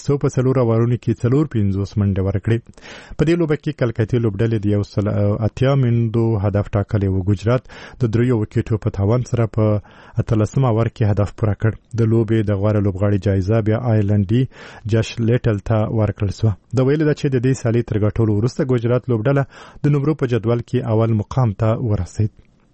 بریسټو په 4 اوورونو کې 450 منډې ورکړې. په دې لوبه کې کلکتې لوبډلې د 180 منډو هدف ټاکلی و. ګجرات د 3 وکټو په تاوان سره په 18 اوور کې هدف پوره کړ. د لوبې د غوره لوبغاړي جایزه بیا آیرلنډي جش لیټل ته ورکړل شوه. د ویل دا چې د دې سالي تر ګټلو وروسته ګجرات لوبډله د نمرو په جدول کې اول مقام ته ورسید.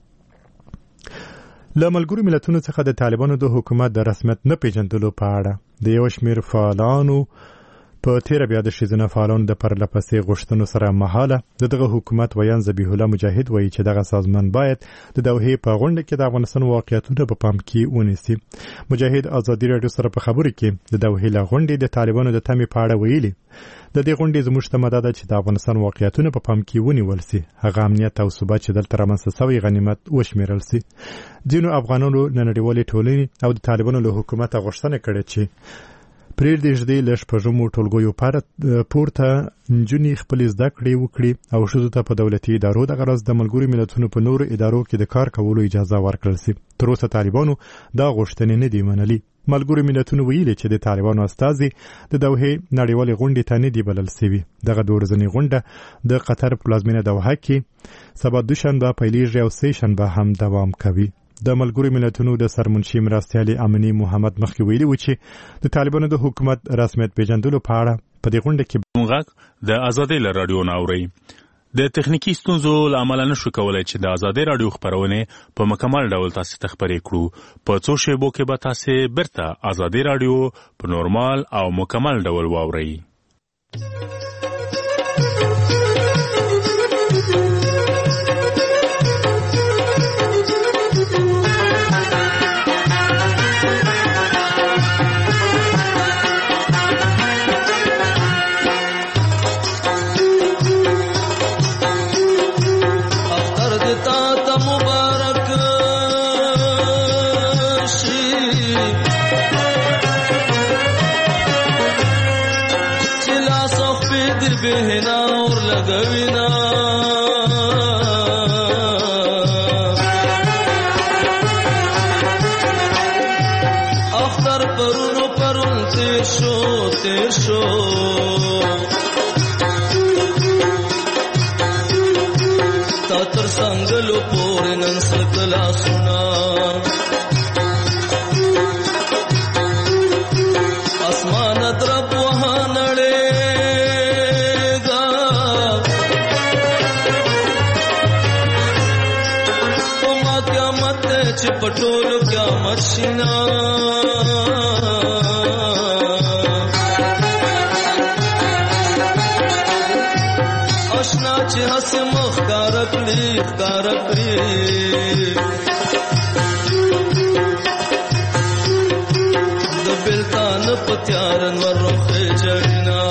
له ملګرو ملتونو څخه د طالبانو د حکومت د رسمیت نه پیژندلو په اړه د یو شمېر فعالانو په تیره بیا د ښځینه فعالانو د پرلپسې غوښتنو سره مهاله دغه حکومت ویان ذبیح الله مجاهد وایي چې دغه سازمان باید د دوحې په غونډه کې د افغانستان واقعیتونه په پام کې ونیسي. مجاهد ازادي راډیو سره په خبرو کې د دوحې له غونډې د طالبانو د تمې په اړه ویلي د دې غونډې زموږ تمه ده چې د افغانستان واقعیتونه په پام کې ونیول سي، هغه امنیت او ثبات چې دلته رامنځته شوی غنیمت وشمیرل سي. ځینو افغانانو د نړیوالې ټولنې او د طالبانو له حکومته غوښتنه کړې چې پرېږدي له شپږمو ټولګیو پورته نجونې خپلې زده کړې وکړي او ښځو ته په دولتي ادارو د غرض د ملګرو ملتونو په نورو ادارو کې د کار کولو اجازه ورکړل سي. تر اوسه طالبانو دا غوښتنې نه دي منلي. ملګرو ملتونو ویلي چې د طالبانو استازي د دوحې نړیوالې غونډې ته نه دي بلل سوي. دغه 2 ورځنۍ غونډه د قطر پلازمینه دوحه کې سبا دوشنبه پیلیږي او سه شنبه هم دوام کوي. د ملګرو ملتونو د سرمنشي مرستیال امني محمد مخکې ویلي و چې د طالبانو د حکومت رسمیت پیژندلو په اړه په دې غونډه کې موږ د ازادۍ له رادیو ناوړي د تخنیکی ستونزو لامل نشو کولای چې د ازادۍ رادیو خبرونه په مکمل ډول تاسو ته خبرې کړو. په څو شیبو کې به تاسو برته ازادۍ رادیو په نورمال او مکمل ډول واورئ. بهنا اور لګوینا اختر پرون تیر شو تا تر څنګه لو پور نن سکلا سنا اسمان درب وهانړې پټول کیا مشینا آشنا چې هس مخ کار کړی د بلتان پتیارن ورخه جړینا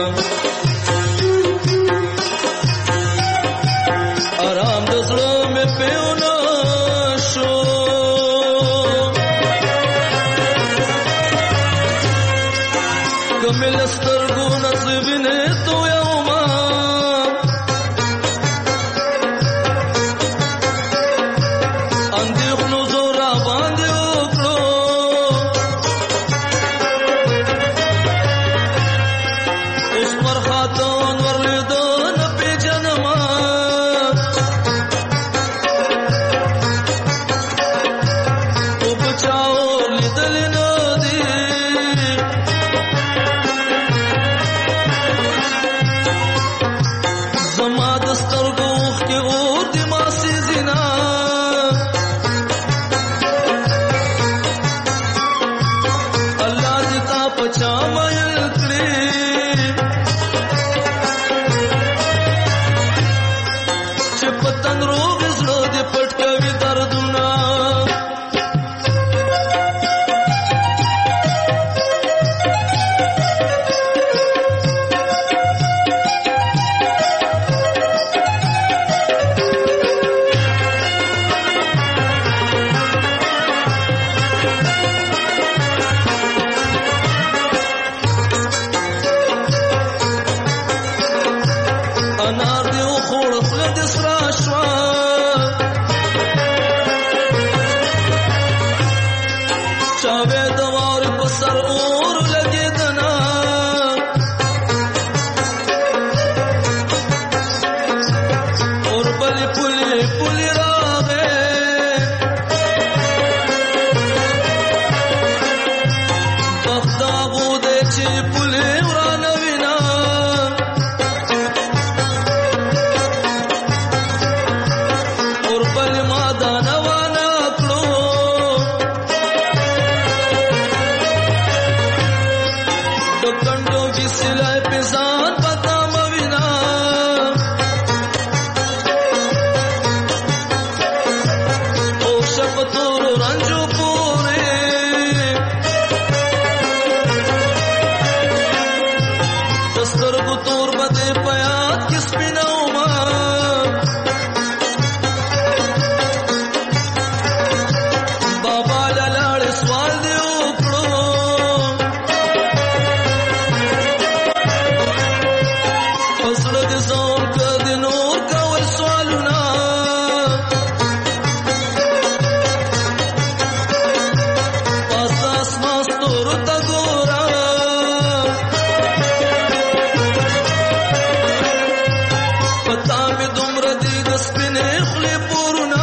آرام د زړه مې پیونه ملسترګو نصیبینه تو یوما اندېخنو زورا باندې وکړو اوس پر خاتون ورلیدو نه پیژنما او بچاو لیدل نه چې پولې ورانه وینا اور بل ما دانا وانا کړو د کندو کې سلای په ځان پتا موینا او شپتور رنجو پورې دسترګو تور بده پیات کې سپینو ما بابا لاړ سوال دی وکړو پسړه دې زوم کړه نور کول سوالونه پاس اسمان ستورو ته ګورم پتا مې دومره دي د سپینې خولې پورونه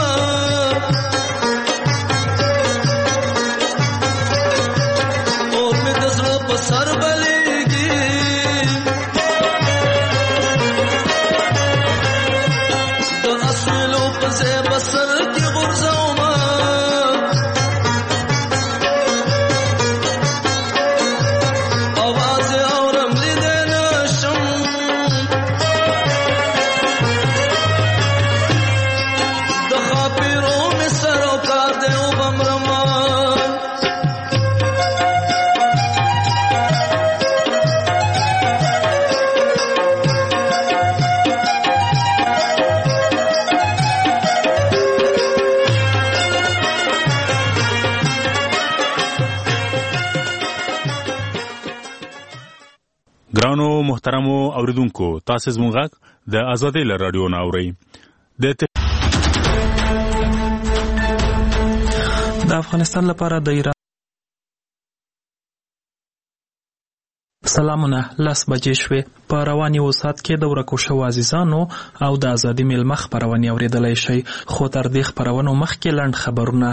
اور مې د زړه په سر بلېږي د اسویلو په ځای به سر کې غورځومه اواز یې اورم لیدی نه شم د خاپیرو مې سر او کار دی وبمرمه ګرانو محترمو اوریدونکو تاسو زموږ غږ د آزادۍ له رادیو نه اورئ. د افغانستان لپاره د ایران سلامونه 10 بجې شوې. په روان یو ساعت کې د ورکو شوو عزیزانو او د ازادي میلمه خپرونې اورېدلی شئ. خو تر دې خپرونو مخکې لنډ خبرونه.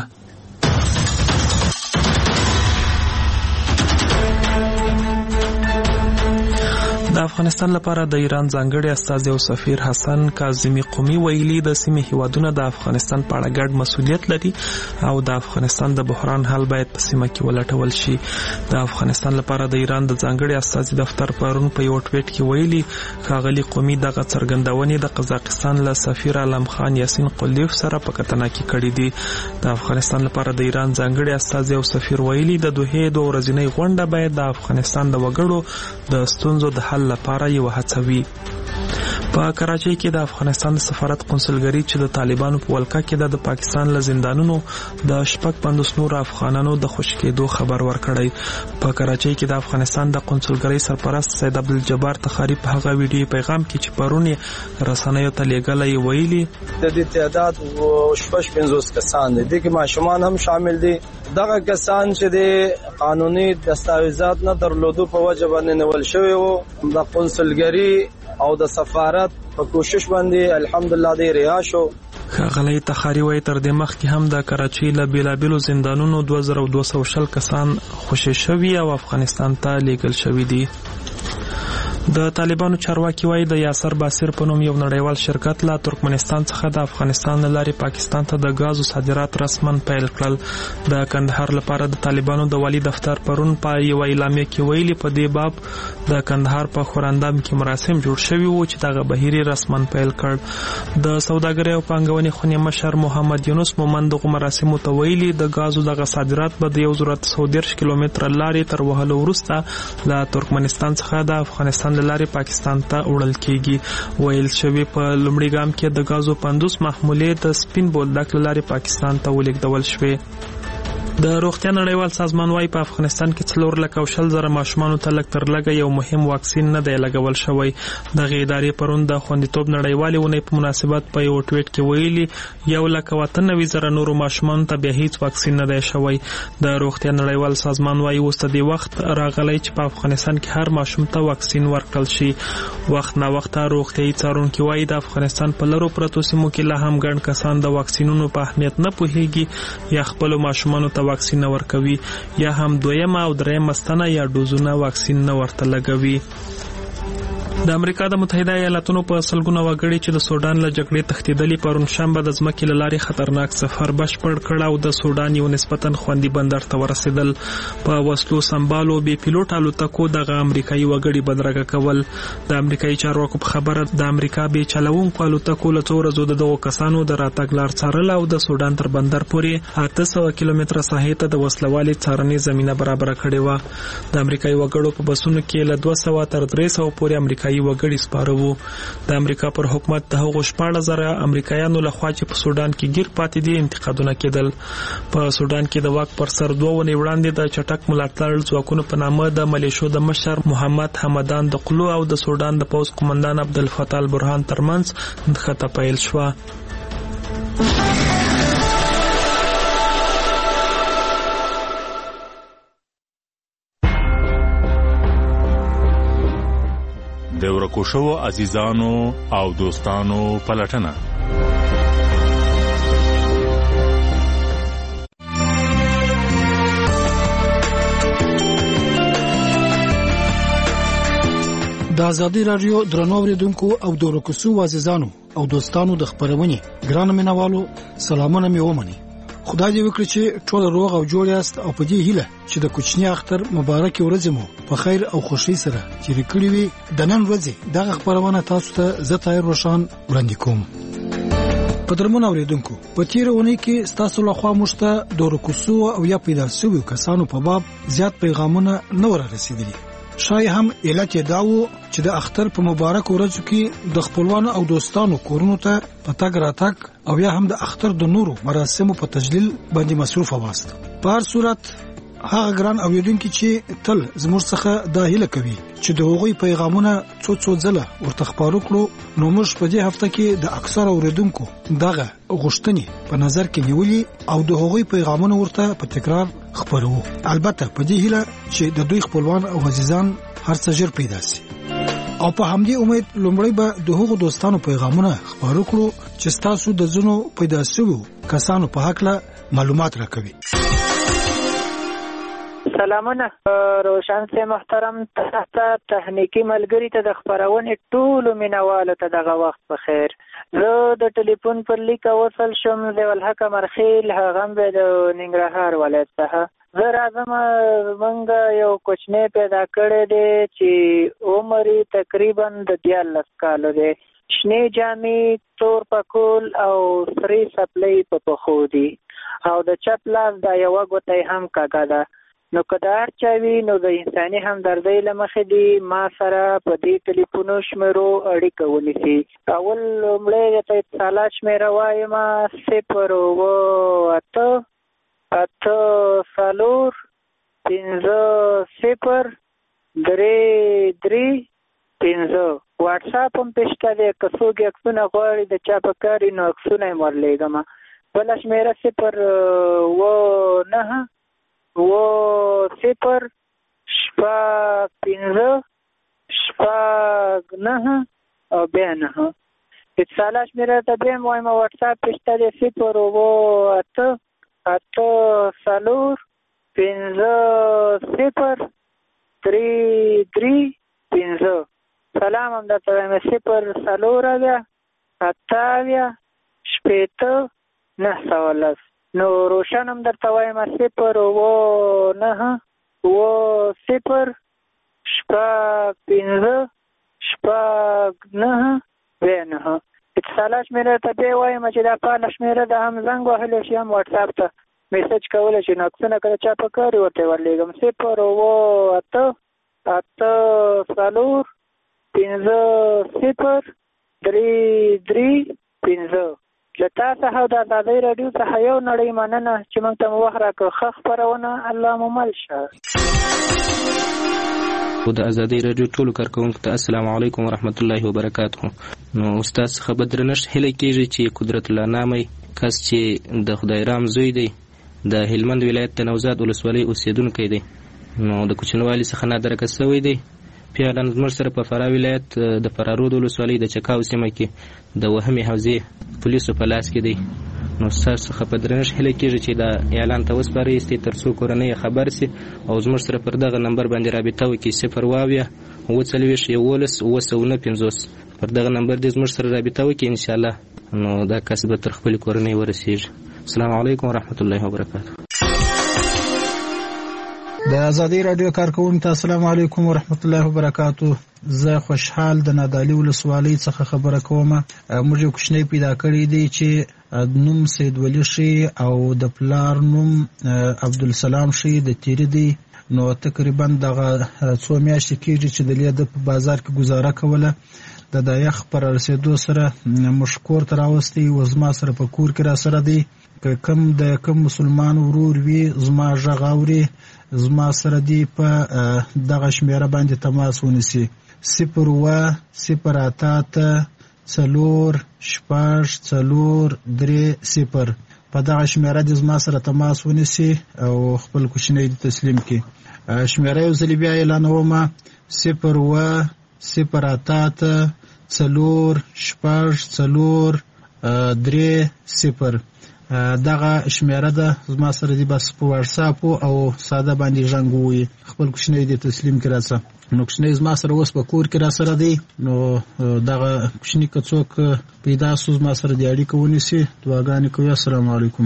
د افغانستان لپاره د ایران ځانګړي استازی او سفیر حسن کاظمی قومي ویلي د سیمې هیوادونه د افغانستان په اړه ګډ مسؤلیت لري او د افغانستان د بحران حل باید په سیمه کې ولټول شي. د افغانستان لپاره د ایران د ځانګړي استازي دفتر پرون په یو ټویټ کې ویلي ښاغلي قومي دغه څرګندونې د قزاقستان له سفیر علم خان یاسین قلیف سره په کتنه کې کړې دي. د افغانستان لپاره د ایران ځانګړي استازي او سفیر ویلي د دوحې 2 ورځنۍ غونډه باید د افغانستان د وګړو د ستونزو د حل لپاره یو هڅه وي. په کراچۍ کې د افغانستان د سفارت قونسلګري چې د طالبانو په ولکه کې د پاکستان له زندانونو د 50 نور افغانانو د خوشی کېدو خبر ورکړی. په کراچۍ کې د افغانستان د قونسلګرۍ سرپرست سید عبدالجبار تخاری په هغه ویډیو پیغام کې چې پرون رسنیو ته لیږلی ویلي د دې تعداد 50 کسان دي، د کې ماشومان هم شامل دي. دغه کسان چې د قانوني دستاویزات نه درلودو په وجه باندې نیول شوی وو د قونسلګري او د سفارت په کوشش باندې الحمدلله دی رها شو. ښاغلی تخاری وایي تر دې مخکې هم د کراچۍ له بیلابیلو زندانونو 2220 کسان خوشي شوي او افغانستان ته لیږل شوي دي. د طالبانو چارواکي وایي د یاسر باسر په نوم یو نړیوال شرکت له ترکمنستان څخه د افغانستان له لارې پاکستان ته د غازو صادرات رسما پیل کړل. د کندهار لپاره د طالبانو د والي دفتر پرون په یو اعلامیه کې ویلي په دې باب د کندهار په خوراندام کې مراسم جوړ شوي وو چې دغه بهیر رسما پیل کړ. د سوداګرۍ او پانګونې خونې مشر محمد یونس مومند دغه مراسمو ته ویلي د غازو دغه صادرات به د 130 کیلومتره لارې تر وهلو وروسته له ترکمنستان څخه د افغانستان لارې پاکستان ته وړل کیږي. ویل شوی په لومړي ګام کې د غازو 50 محمولې د سپین بولدک لارې پاکستان ته ولیږدول شوې. د روغتیا نړیوال سازمان وايي په افغانستان کې 4,000 ماشومان ته لږ تر لږه یو مهم واکسین نه دی لګول شوی. دغه ادارې پرون د خوندیتوب نړیوالې ونې په مناسبت په یو ټویټ کې ویلي 1,93,000 نورو ماشومان ته بیا هیڅ واکسین نه دی شوی. د روغتیا نړیوال سازمان وايي اوس د وخت راغلی چې په افغانستان کې هر ماشوم ته واکسین ورکړل شي. وخت نا وخت روغتیايي څارونکي وايي د افغانستان په لرو پرتو سیمو کې لا هم ګڼ کسان د واکسینونو په اهمیت نه پوهیږي یا خپل ماشومان ته واکسین ورکوي یا هم دویمه او دریمه ستنه یا ډوزونه واکسین نه ورته لګوي. د امریکا د متحده ایالاتونو په سلګونه وګړي چې د سودان له جګړې تښتېدلي پرون شنبه د ځمکې له لارې خطرناک سفر بشپړ کړ او د سودان یو نسبتاً خوندي بندر ته ورسېدل. په وسلو سمبالو بې پیلوټ الوتکو دغه امریکایي وګړي بدرګه کول. د امریکایي چارواکو په خبره د امریکا بې چلوونکو الوتکو له څو ورځو د دغو کسانو د راتګ لار څارله او د سودان تر بندر پورې 800 کیلومتره ساحې ته د وسلوالې څارنې زمینه برابره کړې وه. د امریکایي وګړو په بسونو کې له 200 تر 300 پورې امریکایي وګړي سپاره وو. د امریکا پر حکومت د هغو 14,000 امریکایانو لخوا چې په سودان کې گیر پاتې دي انتقادونه کېدل. په سودان کې د واک پر سر 2 ونې وړاندې د چټک ملاتړ ځواکونو په نامه د ملیشو د مشر محمد حمدان دقلو او د سودان د پوځ قومندان عبدالفتاح البرهان ترمنځ نښته پیل شوه. د ورکو شوو عزیزانو او دوستانو پلټنه. د ازادي رادیو درنو اوریدونکو او د ورکو شوو عزیزانو او دوستانو د خبرونې ګران مینوالو سلامونه مې ومني. خدای دې وکړي چې ټول روغ او جوړ یاست او په دې هیله چې د کوچنی اختر مبارک ورځ مو په خیر او خوشحالي سره تیر کړی وي. د نن ورځې دغه خبرونه تاسو ته زه طاهر روشان وړاندې کوم. په درمن اوریدونکو په تیر ونی کې تاسو له خوا مشته د رکوسو او یا پیدا شوی کسانو په باب زیات پیغامونه نه ورسېدلي. شاید هم علت داو چې د اختر په مبارک ورځ کې د خپلوانو او دوستانو کورونو ته پتاګ راتګ او یا هم د اختر د نورو مراسمو په تجلیل باندې مصروف واست. په هر صورت هغه ګران اوریدونکو چې تل زموږ څخه د هیله کوي چې د هغوی پیغامونه څو ځله ورته خبرو کړو، نو موږ په دې هفته کې د اکثر اوریدونکو دغه غوښتنې په نظر کې نیولې او د هغوی پیغامونه ورته په تکرار خبرو. البته په دې هیله چې د دوی خپلوان او عزیزان هر څه ژر پیدا شي او په همدې امید لومړی به د هغو دوستانو پیغامونه خبرو کړو چې تاسو د زونو پیدا شوو کسانو په حق له معلومات راکوي. سلامونه روشن سي محترم تخنیکی ملګری ته د خبرونې ټولو مینوالو ته دغه وخت بخیر. زه د ټلیفون پر لیک وصل شم د الحق مرخیل هغم به د ننګرهار ولایت څخه. زه راځم موږ یو کوچنی پیدا کړی دی چې عمر تقریبا د 14 کالو دی. شنې جامې، تور پکول او سری سپلۍ په پښو دي او د چپ لاس د یوه ګوتې هم کږه ده. نو که د هر چا وي نو د انساني همدردۍ له مخې دي ما سره په دې ټلیفونو شمیرو اړیکه ونیسي. اول لومړی درته اتصالات شمیره وایم 08450303335. واټساپ هم پېشته دی، که څوک عکسونه غواړي د چا په کار وي نو عکسونه یې ورلیږم. بله شمیره 0 0 شپږ 9 او بیا 9. اتصالات شمیره ته بیا هم وایم واټساپ پېشته دی 084503335. سلام هم درته وایم 0 نو روشن هم درته وایم 0 اتصالات شمیره ته بیا وایم چې دا فعاله شمیره ده، هم زنګ وهلی شي هم واټساپ ته میسج کولی شي. نو عکسونه که د چا په کار وي ورته ورلیږم 084503335. له تا څخه او د ازادۍ راډیو څخه یو نړۍ مننه چې موږ ته مو وخت راکړ. ښه خپرونه الله مو مل شه. د ازادۍ راډیو ټولو کارکوونکو ته السلام علیکم ورحمت الله وبرکاته. نو استاد څخه به درنښت هیله کېږي چې قدرت الله نامې کس چې د خدای رام زوی دی د هلمند ولایت د نوزاد ولسوالۍ اوسېدونکی دی، نو د کوچنوالي څخه نادرکه شوی دی. پیاله زموږ سره په فراه ولایت د فرارود ولسوالۍ د چکاو سیمه کې د وهمې حوزې پولیسو په لاس کې دی. نو ستاسو څخه په درنښت هیله کېږي چې دا اعلان ته وسپارئ تر څو کورنۍ خبر سي او زموږ سره پر دغه نمبر باندې رابطه وکړي 0 پر دغه نمبر دې زموږ سره رابطه وکړي ان شاء الله نو دا کس به تر خپل کورنۍ ورسیږي. السلام علیکم ورحمت الله وبرکاته. د ازادي رادیو کارکونکو ته السلام علیکم ورحمت الله وبرکاته. زه خوشحال د نادعلي ولسوالۍ څخه خبره کوم. موږ یو کوچنی پیدا کړی دی چې نوم سید ولی شي او د پلار نوم عبدالسلام شي د تیری دی. نو تقریبا دغه څو میاشتې کېږي چې د لیده په بازار کې گزاره کوله. د یخ پر رسیدو سره مشکور تر اوستي وزما سره په کور کې را سره دی. کم مسلمان ورور وی زما ژغاوري زما سره دی په دغه شمیره باندې تماس ونیسي 0-8-4-6-4-3-0 په دغه شمیره د زما سره تماس ونیسي او خپل کوچنی تسلیم کی. شمیره یو ځل بیا اعلانوم 0-8-4-6-4-3-0 دغه شمیره ده زما سره دی بس په واتساپ او ساده باندې ژوندوي خپل کوچنی دی تسلیم کی راځه. نو کوچنی زما سره اوس په کور کې را سره دی. نو دغه کوچنی کڅوک پیدا سوز ما سره دی اړیکه ونیسي. دعاګانې کوي. السلام علیکم.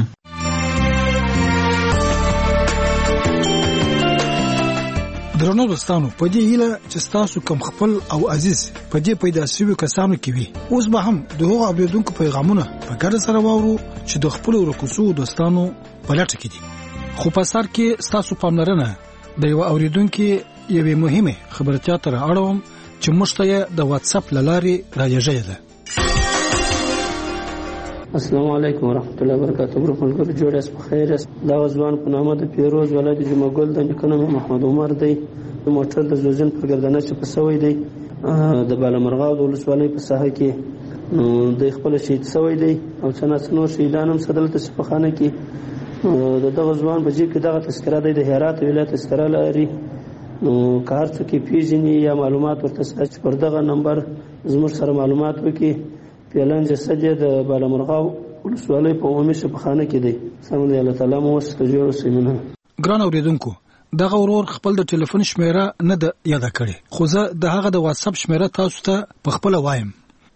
درنو دوستانو په دې هیله چې تاسو کوم خپل او عزیز په دې پیدا شوی کسانو کې وي اوس به هم دغه اوریدونکو پیغامونه په ګډه سره واورو چې د خپل ورکوسو دوستانو په لټه کې دي. خو په سر کې تاسو پاملرنه د یو اوریدونکو یوه مهمه خبرتیا تر اړوم چې مشته د واتس اپ لارې راځي ده. السلام علیکم ورحمت الله وبرکاته. ورکوونکو جوړ اس په خیر اس دا ځوان په نامه د پیروز ولادت جمعګل د نکنه محمد عمر دی. د موټر د زوجن په ګردنه چې په سوي دی د بالامرغاو د ولسوالۍ په ساحه کې د خپل شهید سوي دی او څنګه شهیدان هم صدل ته سپخانه کې دغه ځوان په جې کې دغه تذکره دی د هرات ولایت تذکره لري. کار څه کې پیژني یا معلومات ورته سچ پر دغه نمبر زموږ سره معلومات وکي. پیلان جسد د بالامرغاو ولسوالۍ په عمومي شفاخانه کې دی. سم دی الله تعالی مو ورسته جوړ سیمنه. ګران اوریدونکو دغه ورور خپل د ټلیفون شمیره نه د یاد کړي خو زه د هغه د واتس اپ شمیره تاسو ته په خپل وایم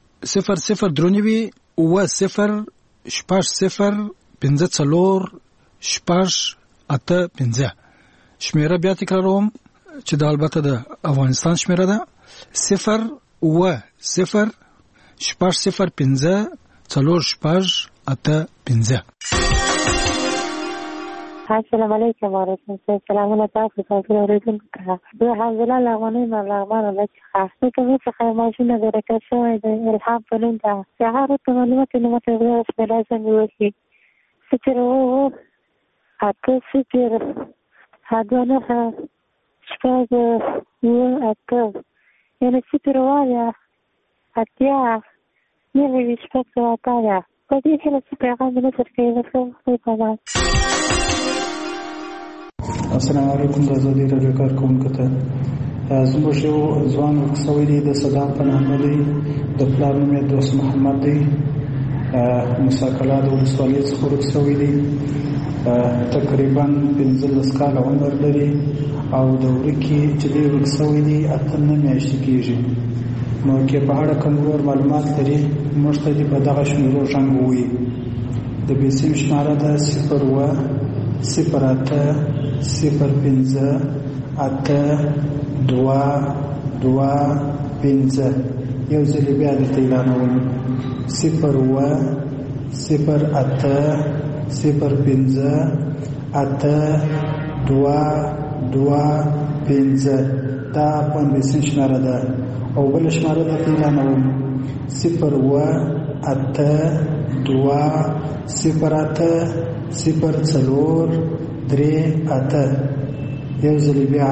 00-50-50-8-5 شمیره بیا تکراروم چې د البته د افغانستان شمیره ده 0-0-5-4-5 السلام علیکم ورحمۃ اللہ. سلامونه تاسو ته اوریدونکو ته. زه حاضر لغونی ملغمان لچ خاصه کوي چې ماشینه درکه شوې ده الهام پلون ده. هغه ته معلومات نه مته اوس په لازم وي. فکرو اته فکر هدانه شپږ اته یعنی فکر وایا اتیا نه وی شپږ وایا په دې کې څه پیغام نه ترکیږي څه په السلام علیکم. د ازادي رادیو کارکونکو ته زموږ یو ځوان ورکسوی دی د صدام په نامه دی. د پلار نوم یې دوست محمد دی. موسی کلا د ولسوالۍ څخه ورکسوی دی. تقریبا 15 کاله عمر لري او د ورکې چې دی ورکسوی دی 8 میاشتې کېږي. نو کې په اړه کوم ور معلومات لري موږ ته دې په دغه شمیرو ژوندوي. د بیسیم شماره ده 0-8-0-5-8-2-2-5 یو ځل بیا درته اعلانوم 0-8-0-5-8-2-2-5 دا په بیسیم شماره ده. او بل شماره درته اعلانوم 0-8-2-0-8-0-4-3-8 یو ځل بیا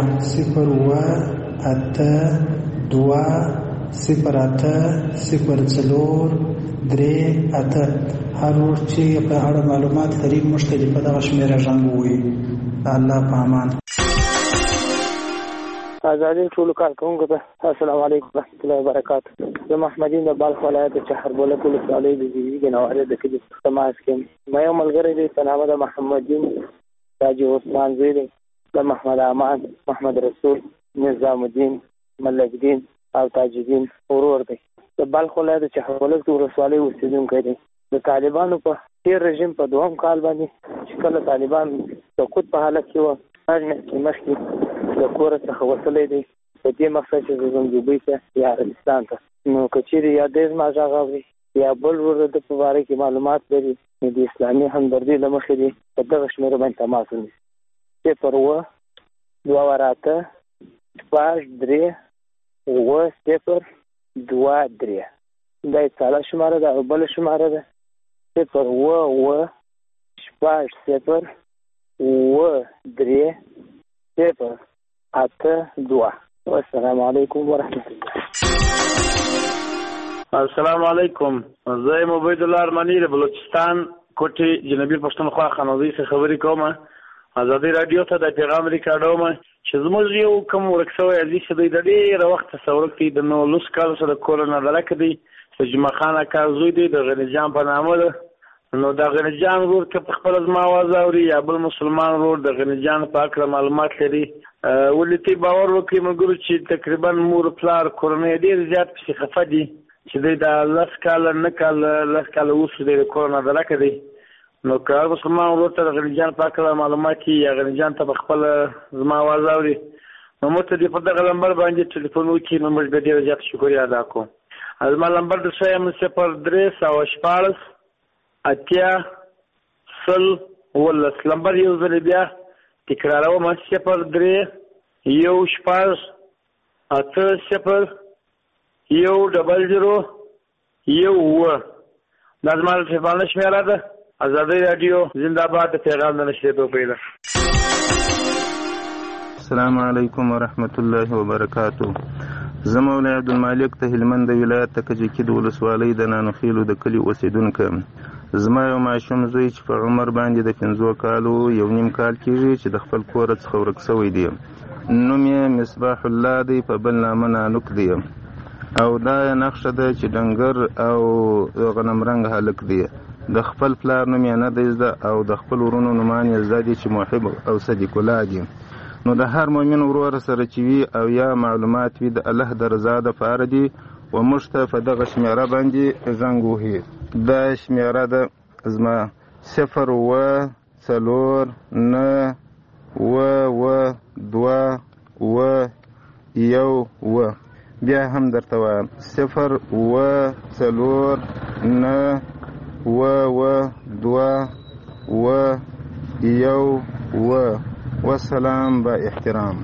0-8-2-0-8-0-4-3-8 هر ور چې په اړه معلومات لري مشتري په دغه شمیره ژوندوي. الله په امان. ازادي ټول کارکونکو ته السلام علیکم ورحمۃ اللہ وبرکاتہ. زه محمدین د بلخ ولایت د چهربولک ولسوالۍ د زیږیږي نوارې د کلي په تماس کې ما یو ملګری دی په نامه د محمدین تاج عثمان زوی دی د محمد امان محمد رسول نظام الدین ملک دین او تاج الدین ورور دی د بلخ ولایت د چهربولک ولسوالۍ اوسېدونکی دی د طالبانو په تیر رژیم په دوهم کال باندې چې کله طالبان سقوط په حالت کې وو مخکې د کور څخه وتلی دی په دې مقصد چې زه دوبۍ ته یا عربستان ته نو که چیرې یا د زما غږ اوري یا بل ورور د په باره کې معلومات لري نو د اسلامي همدردۍ له مخې دی په دغه شمېره باندې تماس ونیسي 0-2-8-2-3-9-0-2-3 دا یې تاله شماره ده او بله شماره ده 0-2-8-2 والسلام علیکم ورحمت الله. السلام علیکم. زه یم عبید الله ارمانی د بلوچستان کوټې جنوبي پښتونخوا خانوزۍ څخه خبرې کوم. ازادي رادیو ته د پیغام ریکارډوم چې زموږ یو کوم ورک شوی عزیز دی د ډېره وخت تصور کوي د 19 کالو سره کورونه درک دی چې جمعه خان اکا زوی دی د غني جان په نامه ده. نو د غني جان ورور که په خپل زما आवाज اوري یا بل مسلمان ورور د غني جان په اړه معلومات لري ولې باور وکړي موږ چې تقریبا مور پلار کورونه ډېر زیات په خفه دي چې د لاس کال نه کال لاس کال اوس د کورونه درک دی. نو که مسلمان ورور ته د غني جان په اړه معلومات یا غني جان ته په خپل زما आवाज اوري نو موږ ته په دغه نمبر باندې ټلیفون وکړي نو موږ به ډېر زیات شکریا ادا کوو. زما نمبر د شایم 0314 اتیا سل ولس نمبر یو ځل بیا تکراروم 03 یو شپږ اته صفر یو ډبل زیرو یو اووه دا زما د تلیفون شمېره ده. ازادي رادیو زنده باد د پیغام د نشریدو پیله. السلام علیکم ورحمت الله وبرکاتو. زه مولوی عبدالمالک ته هلمند ولایت ته کجکي د ولسوالۍ د نانوخیلو د کلي اوسېدونکی. زما یو ماشوم زوی چې په عمر باندې د 15 کالو یو نیم کال کېږي چې د خپل کوره څخه ورک شوی دی. نوم یې مصباح الله دی په بل نامه نانوک دی او دا نقشه ده چې ډنګر او غنمرنګ هلک دی. د خپل پلار نوم یې نه دی زده او د خپل ورونو نومان یې زده دي چې محب او صدیق الله دي. نو د هر مؤمن ورور سره چې وي او یا معلومات وي د الله د رضا دپاره دي و موږ ته په دغه شمېره باندې زنګ وهي. دا شمېره ده زما 0-4-9-2-1 بیا هم درته وایم 0-4-9-2-1 والسلام با احترام.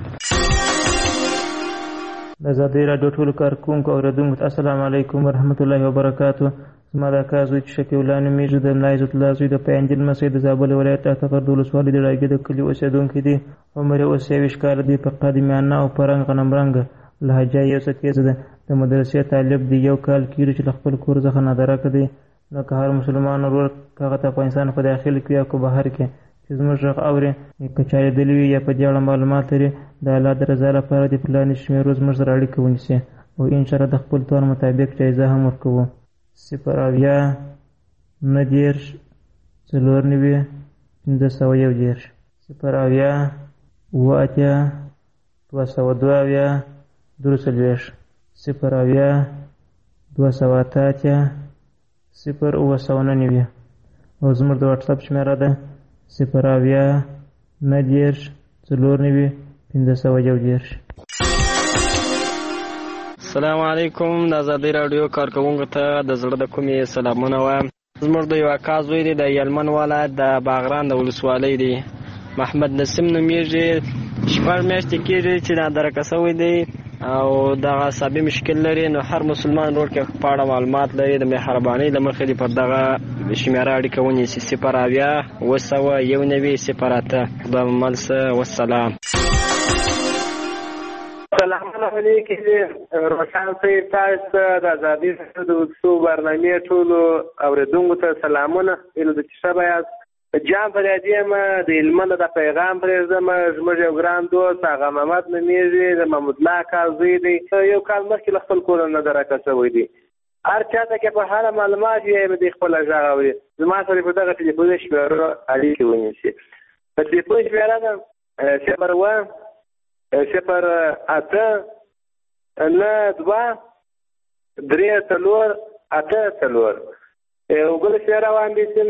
د ازادۍ راډیو ټولو کارکوونکو او اوریدونکو ته السلام علیکم ورحمت الله وبرکاتو. زما د اکا زوی چې شفیع الله نومیږي د ملا عزت الله زوی د پیاندل مسجد د زابل ولایت ټاټغر د ولسوالۍ د راګي د کلي اوسېدونکی دی. عمر یې اوس 23 کاله دی. په قادمیانه او په رنګ غنمرنګه لهجه یې څه تیزه ده. د مدرسې طالب دی. یو کال کېږي چې له خپل کور څخه نادرکه دی. نو که هر مسلمان ورور هغه ته افغانستان په داخل کې یا که بهر کې چې زموږ غږ اوري که چا لیدلي وي یا په دې اړه معلومات لري د الله د رضا لپاره د پلاني شمېرو زموږ سره اړیکه ونیسي او انشاءالله د خپل توان مطابق جایزه هم ورکوو. 0-9-2-8-2-8-2-8 او زموږ د واټساپ شمېره ده 0-9-4-15-1. السلام علیکم. د ازادۍ راډیو کارکوونکو ته د زړه د کومې سلامونه وایم. زموږ د یو اکا زوی دی د هلمند ولایت د باغران د ولسوالۍ دی. محمد نسیم نومیږي. 6 میاشتې کېږي چې نادرکه شوی دی او دغه عصبي مشکل لري. نو هر مسلمان ورور کې په اړه معلومات لري د مهربانۍ له مخې دې پر دغه شمېره اړیکه ونیسي 0-9-1-0-8. خدای مو مل شه. والسلام. سلام علیکم. روشن صاحب تاسو د ازادۍ د برنامې ټولو اوریدونکو ته سلامونه. ایله د شبه یاست. جان فریادي یم د هلمند د پیغام پرېږدم. زموږ یو ګران دوست هغه محمد نومیږي، د محمود الله کال زوی دی. یو کال مخکې له خپل کوره نه ده راکړه شوی دی. هر چاته کې په هره معلومات یې د خپله غږ اوري. زما سره په دغه ټلیفون شمېره اړیکې ونیسي. په ټلیفون شمېره ده 01-08-92-3-4-8-4. وګل شمېره وړاندې سم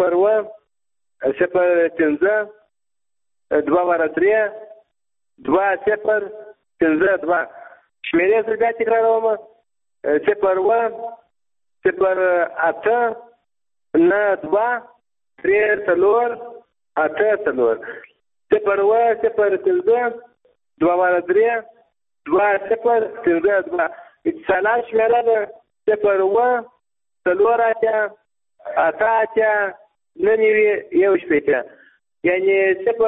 01-0-3-2-3-2-0-5-2. شمېرې زه بیا تکراروم 01-08-92-3-4-8-4. 01-0-3-2-3-2-0-5-2. اتصالات شمېره ده 0-8-8-9-1 یعنې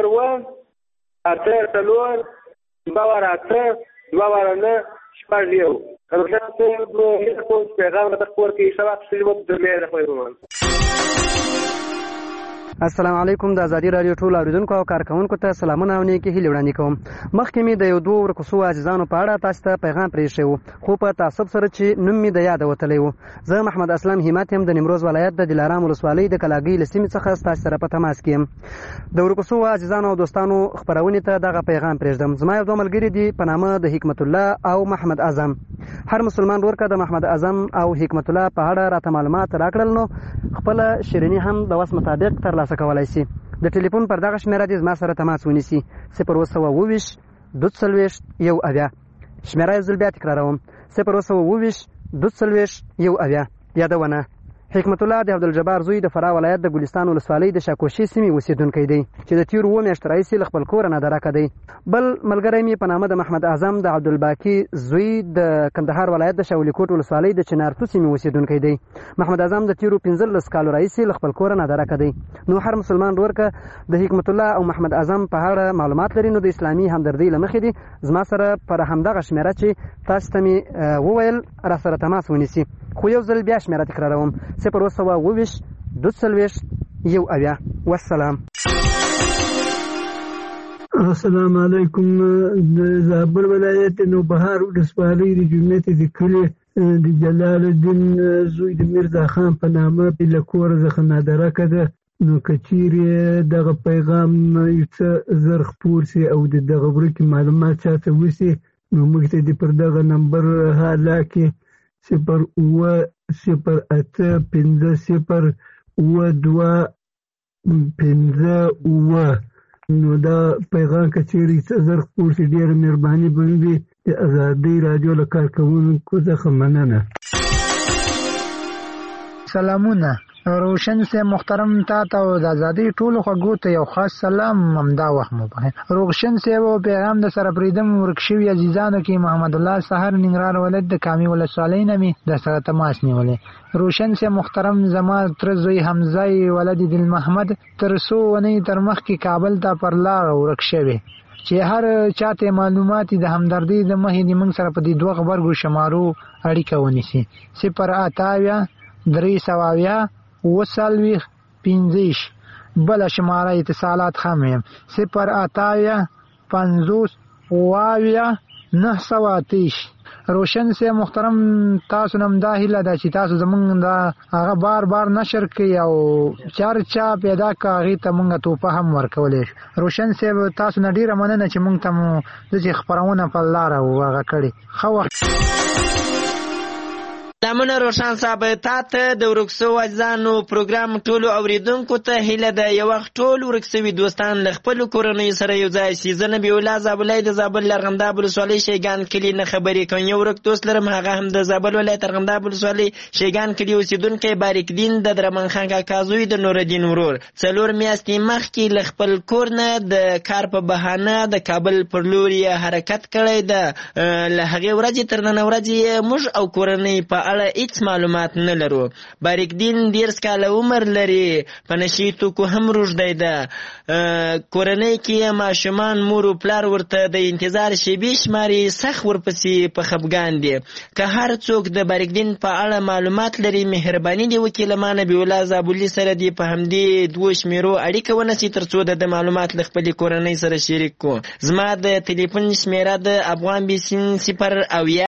0-8-4-2-8-2-9 روشن صاحب هیله کوم چې پیغام راته خپور کړي. ښه وخت ښه وخت درلې راخوي. السلام علیکم. د ازادي رادیو ټول اوریدونکو او کارکونکو ته سلامونه او نیکې هیلې وړاندې کوم. مخکې مې د یو دوه ورکو عزیزانو په اړه تاسو ته پیغام پرېښی و، خو په تعصب سره چې نوم مې د یاده وتلی و. زه محمد اسلم همت یم، د نیمروز ولایت د دلارام ولسوالۍ د کلاګۍ له سیمې څخه ستاسو سره په تماس کې یم. د ورکو عزیزانو او دوستانو خپرونې ته دغه پیغام پرېږدم. زما یو دوه ملګري دي په نامه د حکمت الله او محمد اعظم. هر مسلمان ورکه د محمد اعظم او حکمت الله په اړه راته معلومات راکړل، نو خپله شیریني هم د وس مطابق ترلاسه کولی شي. د ټلیفون پر دغه شمېره دې زما سره تماس ونیسي 0-2-22-1 شمېره یو ځل بیا تکراروم 0-2-22-1 یادونه. حکمت الله د عبدالجبار زوی د فراه ولایت د ګلستان ولسوالۍ د شاکوشي سیمې اوسېدونکی دی چې د تېرو 7 میاشتو راهیسې له خپل کوره نادرکه دی. بل ملګری مې په نامه د محمد اعظم د عبدالباقي زوی د کندهار ولایت د شاولیکوټ ولسوالۍ د چنارتو سیمې اوسېدونکی دی. محمد اعظم د تېرو 15 کالو راهیسې له خپل کوره نادرکه دی. نو هر مسلمان ورکه د حکمت الله او محمد اعظم په اړه معلومات لري، نو د اسلامي همدردۍ له مخې دي زما سره پر همدغه شمېره چې تاسو ته مې وویل را سره تماس ونیسي. خو یو ځل بیا شمېره تکراروم 0-2-22-1 والسلام. السلام علیکم. د زابل ولایت نوبهار ولسوالۍ د جومات د کلي د جلال الدین زوی د میرزا خان په نامه له کوره څخه نادرکه ده. نو که چیرې دغه پیغام څه زر خپور سي او د دغه ورکې معلومات چاته وسي، نو موږ ته د پر دغه نمبر حالا کې 0-0-50-2-5 نو دا پیغام که چیرې څه زر خپور سي ډېره مهرباني به وي. د ازادۍ راډیو له کارکوونکو څخه مننه. سلامونه. روشن سے محترم تا ته د ازادۍ ټولو خوږو ته یو خاص سلام همدا وخت مو په روشن سے و پیغام د سره پریدم ورکشوي عزیزانو کې محمد الله سحر ننګرهار ولایت د کامي ولسوالۍ نه می د سره تماس نیولې. روشن سے محترم زما تر زوی حمزه ولد دل محمد تر سو ونی تر مخ کې کابل ته پر لار ورکشوي چې هر چاته معلومات د همدردۍ د مخې د موږ سره په دې دوه خبرګو شمارو اړیکه ونیسي 0-8-3-15 بل شماره اتصالات هم 0-8-50-9 روشن سے محترم تاسو نم دا هیله ده چې تاسو زمونږ دا هغه بار نشر کړئ او چرچا پیدا کاغی ته مونږ توپه هم ورکولې. روشن سے تاسو نه ډیره مننه چې مونږ ته مو د خبرونه په لار وغه کړی. خو سلامونه روشن صاحب، تاسو د ورکسو وځانو پروګرام ټولو اوریدونکو ته هیله ده یو وخت ټول ورکسوي دوستان له خپل کورنۍ سره یو ځای شي. زه نبی الله زابلای د زابل لرغنداب ولسوالۍ شیګان کلی نه خبرې کوم. یو ورک دوست لرم، هغه هم د زابل ولایت لرغنداب ولسوالۍ شیګان کلی اوسیدونکی باریک دین د درمن خان کاکا زوی د نور الدین ورور 4 میاشتې مخکې له خپل کور نه د کار په بهانه د کابل پر لور حرکت کړی ده. له هغې ورځې تر نن ورځې موږ او کورنۍ په اړه اړه هیڅ معلومات نه لرو. باریکدین 13 کاله عمر لري، په نشي توکو هم روږدی ده. کورنۍ کې ماشومان مور او پلار ورته د انتظار شیبې شماري، سخت ورپسې په خفګان دي. که هر څوک د باریکدین په اړه معلومات لري، مهرباني دي وکړي له ما نبي الله زابلي سره دي په همدې دوو شمیرو اړیکه ونیسي ترڅو د معلومات له خپلې کورنۍ سره شریک کړو. زما د تلیفون شمیره د افغان بیسین 0 او